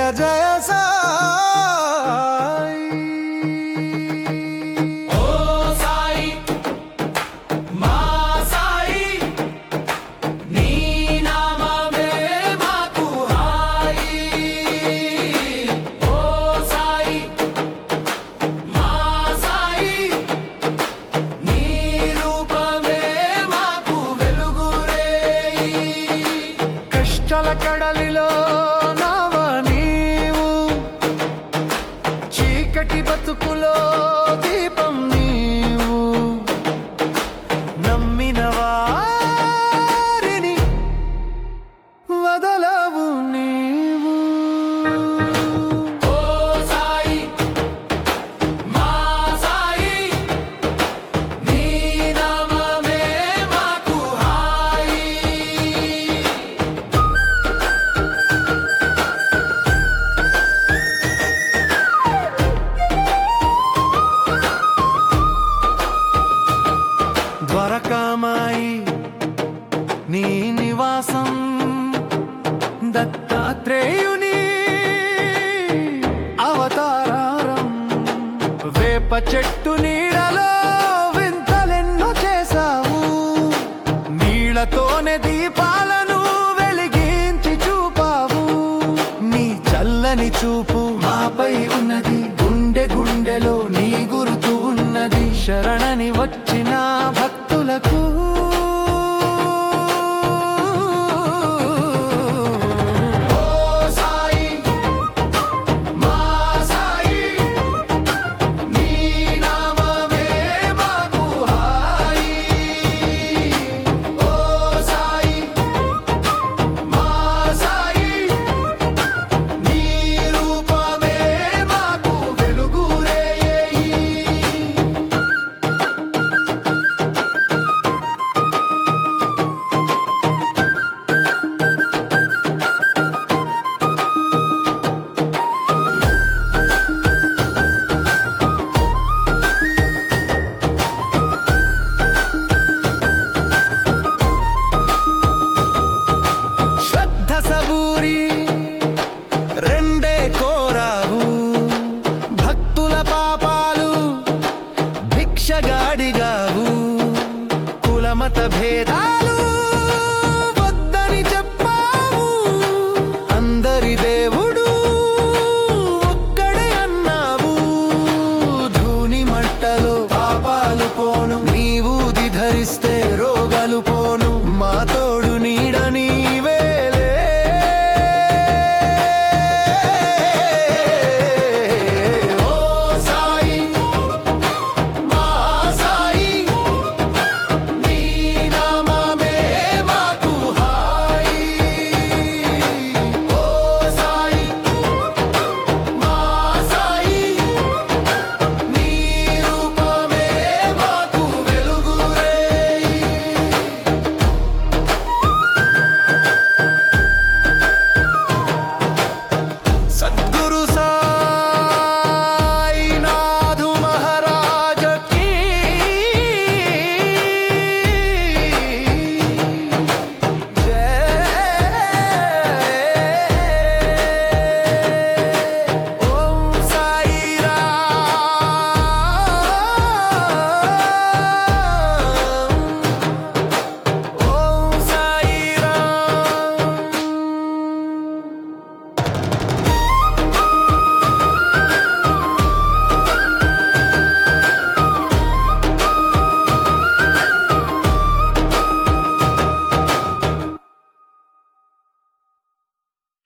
జయ సాయి. ఓ సాయి మా సాయి నీ నామమే మాకు హాయి. ఓ సాయి మా సాయి నీ రూపమే మాకు వెలుగురేయి. కష్టాల కడలిలో నావ నీవు, చీకటి బతుకులో దీపం నీవు, నమ్మిన వారిని వదలవు నీవు. ఓ సాయి మా సాయి నీ నామమే మాకు హాయి. ద్వారకామాయి నీ నివాసం, దత్తాత్రేయుని అవతారం, వేప చెట్టు నీడలో వింతలెన్నో చేశావు, నీళ్లతోనే దీపాలను వెలిగించి చూపావు. నీ చల్లని చూపు మాపై ఉన్నది, గుండె గుండెలో నీ గుర్తు ఉన్నది. శరణని వచ్చిన భక్తులకు ఓ సాయి మా సాయి నీ నామమే మాకు హాయి. ఓ సాయి మా సాయి నీ రూపమే మాకు వెలుగురేయి. శ్రద్ధ సబూరి